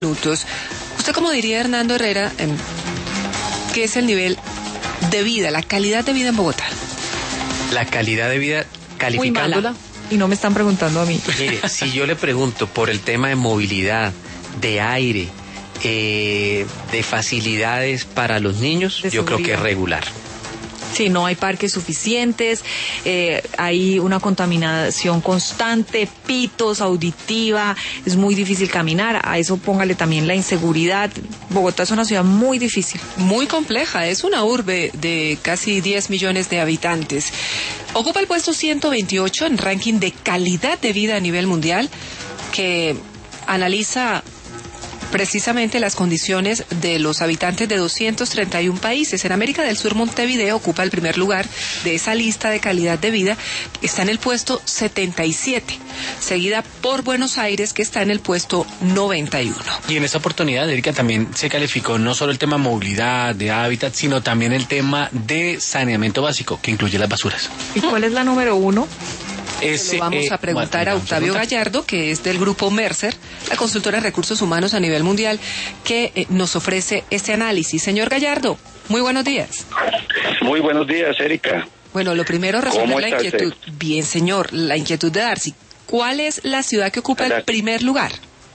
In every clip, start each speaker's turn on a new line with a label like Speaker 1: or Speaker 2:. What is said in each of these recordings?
Speaker 1: minutos. ¿Usted cómo diría, Hernando Herrera, qué es el nivel de vida, la calidad de vida en Bogotá?
Speaker 2: La calidad de vida, calificándola.
Speaker 3: Y no me están preguntando a mí.
Speaker 2: Mire, si yo le pregunto por el tema de movilidad, de aire, de facilidades para los niños, yo creo que es regular.
Speaker 3: Sí, no hay parques suficientes, hay una contaminación constante, pitos, auditiva, es muy difícil caminar, a eso póngale también la inseguridad. Bogotá es una ciudad muy difícil.
Speaker 1: Muy compleja, es una urbe de casi 10 millones de habitantes. Ocupa el puesto 128 en ranking de calidad de vida a nivel mundial, que analiza precisamente las condiciones de los habitantes de 231 países. En América del Sur, Montevideo ocupa el primer lugar de esa lista de calidad de vida. Está en el puesto 77, seguida por Buenos Aires, que está en el puesto 91.
Speaker 4: Y en esta oportunidad, Erika, también se calificó no solo el tema movilidad, de hábitat, sino también el tema de saneamiento básico, que incluye las basuras.
Speaker 3: ¿Y cuál es la número 1?
Speaker 1: Lo vamos a preguntar a Octavio Gallardo, que es del grupo Mercer, la consultora de recursos humanos a nivel mundial, que nos ofrece este análisis. Señor Gallardo, muy buenos días.
Speaker 5: Muy buenos días, Erika.
Speaker 1: Bueno, lo primero, resolver la inquietud. Usted? Bien, señor, la inquietud de Darcy. ¿Cuál es la ciudad que ocupa el primer lugar?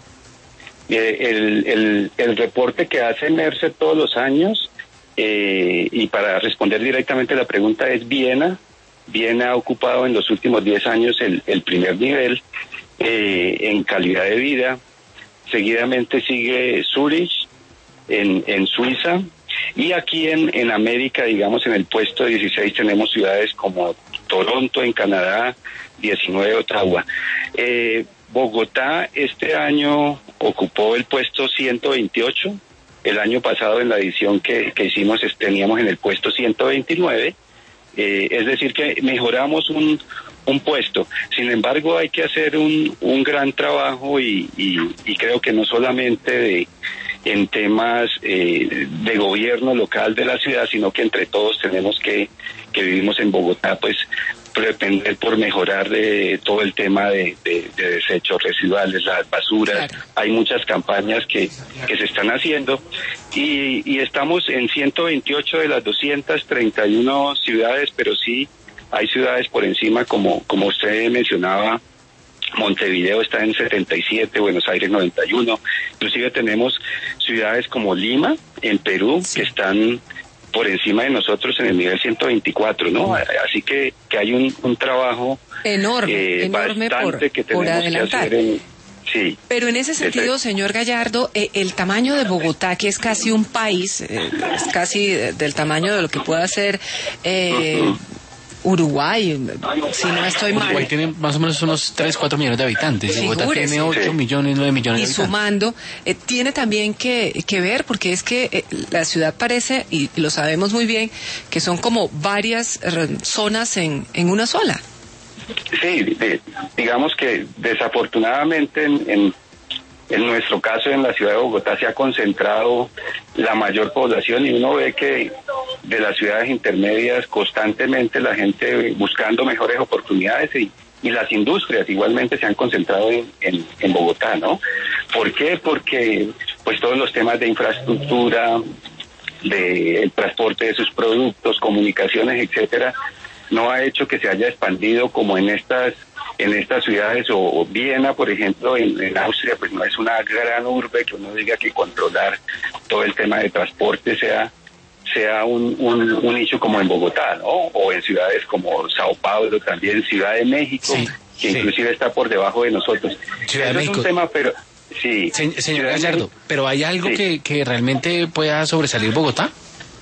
Speaker 5: El reporte que hace Mercer todos los años, y para responder directamente a la pregunta, es Viena. Viena ha ocupado en los últimos 10 años el primer nivel en calidad de vida. Seguidamente sigue Zurich en Suiza. Y aquí en América, digamos, en el puesto 16 tenemos ciudades como Toronto en Canadá, 19 Ottawa. Bogotá este año ocupó el puesto 128. El año pasado en la edición que hicimos teníamos en el puesto 129. Es decir, que mejoramos un puesto. Sin embargo, hay que hacer un gran trabajo y creo que no solamente en temas de gobierno local de la ciudad, sino que entre todos tenemos que vivimos en Bogotá, pues pretender por mejorar todo el tema de desechos residuales, las basuras. Claro. Hay muchas campañas que se están haciendo y estamos en 128 de las 231 ciudades, pero sí hay ciudades por encima, como usted mencionaba. Montevideo está en 77, Buenos Aires 91, inclusive tenemos ciudades como Lima en Perú, sí, que están por encima de nosotros en el nivel 124, ¿no? Así que hay un trabajo
Speaker 1: enorme
Speaker 5: bastante que tenemos
Speaker 1: por adelantar.
Speaker 5: Que hacer sí.
Speaker 1: Pero en ese sentido, señor Gallardo, el tamaño de Bogotá, que es casi un país, es casi del tamaño de lo que pueda ser Uruguay, si no estoy mal.
Speaker 4: Uruguay tiene más o menos unos 3, 4 millones de habitantes. Bogotá tiene 8 millones, 9 millones de habitantes. Y
Speaker 1: sumando, tiene también que ver, porque es que la ciudad parece, y lo sabemos muy bien, que son como varias zonas en una sola.
Speaker 5: Sí, digamos que desafortunadamente en nuestro caso en la ciudad de Bogotá se ha concentrado la mayor población y uno ve que de las ciudades intermedias constantemente la gente buscando mejores oportunidades y las industrias igualmente se han concentrado en Bogotá, ¿no? ¿Por qué? Porque pues todos los temas de infraestructura, el transporte de sus productos, comunicaciones, etcétera, no ha hecho que se haya expandido como en estas ciudades, o Viena, por ejemplo, en Austria, pues no es una gran urbe que uno diga que controlar todo el tema de transporte sea un hecho como en Bogotá, ¿no? O en ciudades como Sao Paulo, también Ciudad de México, sí, que inclusive está por debajo de nosotros.
Speaker 4: Ciudad de México.
Speaker 5: Es un tema, pero sí.
Speaker 4: Señor Gallardo, ¿pero hay algo que realmente pueda sobresalir Bogotá?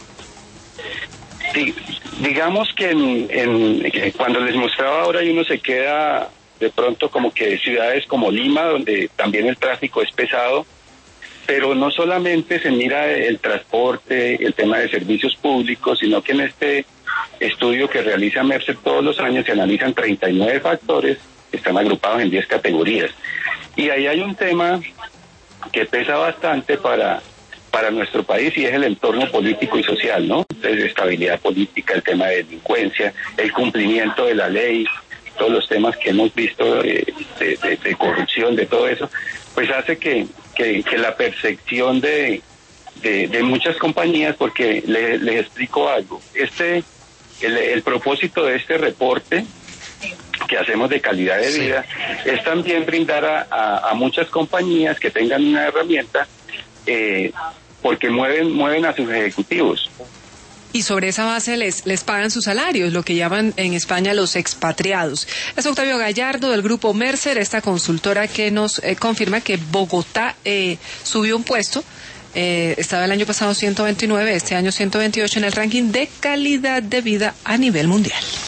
Speaker 5: Sí, digamos que cuando les mostraba ahora y uno se queda de pronto como que ciudades como Lima, donde también el tráfico es pesado, pero no solamente se mira el transporte, el tema de servicios públicos, sino que en este estudio que realiza Mercer todos los años se analizan 39 factores que están agrupados en 10 categorías. Y ahí hay un tema que pesa bastante para nuestro país y es el entorno político y social, ¿no? Entonces, estabilidad política, el tema de delincuencia, el cumplimiento de la ley, todos los temas que hemos visto de corrupción, de todo eso, pues hace que la percepción de muchas compañías, porque les explico algo. El propósito de este reporte que hacemos de calidad de vida es también brindar a muchas compañías que tengan una herramienta, porque mueven a sus ejecutivos.
Speaker 1: Y sobre esa base les pagan sus salarios, lo que llaman en España los expatriados. Es Octavio Gallardo del Grupo Mercer, esta consultora que nos confirma que Bogotá subió un puesto. Estaba el año pasado 129, este año 128 en el ranking de calidad de vida a nivel mundial.